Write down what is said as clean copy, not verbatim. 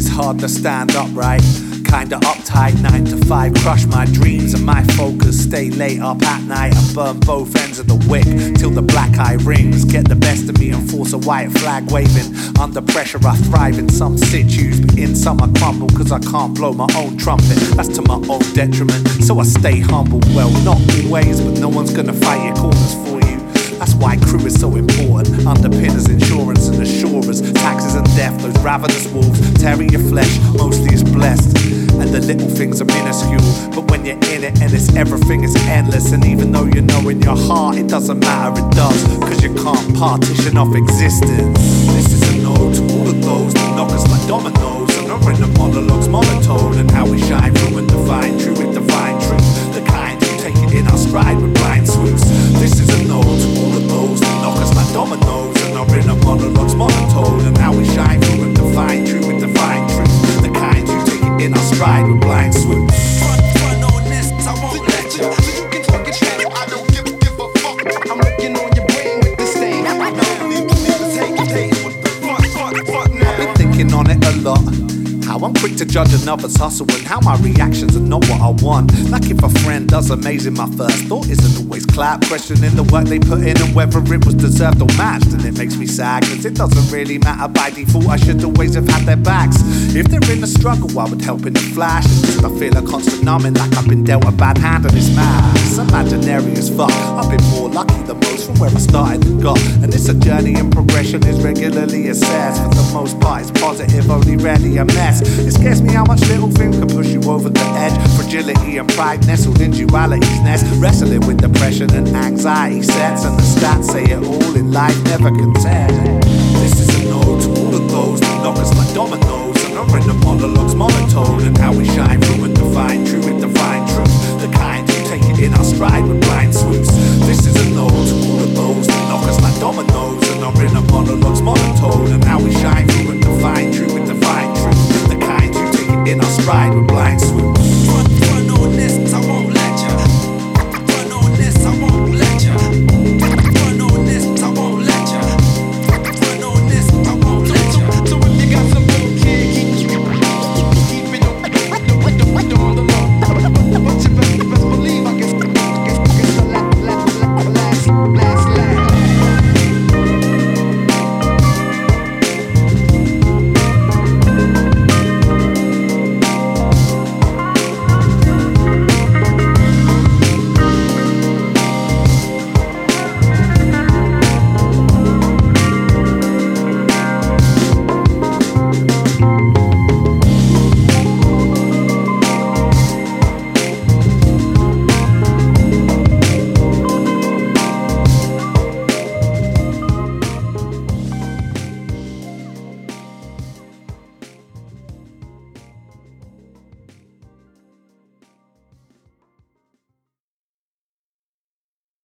it's hard to stand upright. Kinda uptight, 9 to 5, crush my dreams and my focus. Stay late up at night and burn both ends of the wick till the black eye rings. Get the best of me and force a white flag waving. Under pressure I thrive in some situs, but in some I crumble cause I can't blow my own trumpet. That's to my own detriment, so I stay humble. Well, not always, but no one's gonna fight your corners for you. That's why crew is so important. Underpinners, insurance and assurers, taxes and death, those ravenous wolves tearing your flesh, mostly is blessed. And the little things are minuscule, but when you're in it and it's everything is endless. And even though you know in your heart it doesn't matter, it does, cause you can't partition off existence. This is a note to all of those that knock us like dominoes and are in the monologues monotone, and how we shine through and divine true with divine truth, the kind who take it in our stride with blind swoops. This is a note to all of those that knock us like dominoes and are in the monologues monotone, and how we shine through and divine true with divine truth, the kind who take it in our stride with blind swoops. Front on this, I won't let you. You can talk it shit, I don't give a fuck. I'm working on your brain with this thing. I don't need to take it. What the fuck now? I've been thinking on it a lot. How I'm quick to judge another's hustle and how my reactions are not what I want. Like if a friend does amazing, my first thought isn't always clap, questioning the work they put in and whether it was deserved or matched. And it makes me sad cause it doesn't really matter by default. I should always have had their backs. If they're in a struggle I would help in a flash. It's just I feel a constant numbing, like I've been dealt a bad hand and it's mad. It's imaginary as fuck. I've been more lucky than most from where I started and got. And it's a journey and progression is regularly assessed. For the most part it's positive, only rarely a mess. It scares me how much little things can push you over the edge. Fragility and pride nestled in duality's nest. Wrestling with depression and anxiety sets, and the stats say it all in life never contend. This is a note to all of those that knock us like dominoes and are in the monologues monotone, and how we shine through and divine true with divine truth, the kind who take it in our stride with blind swoops.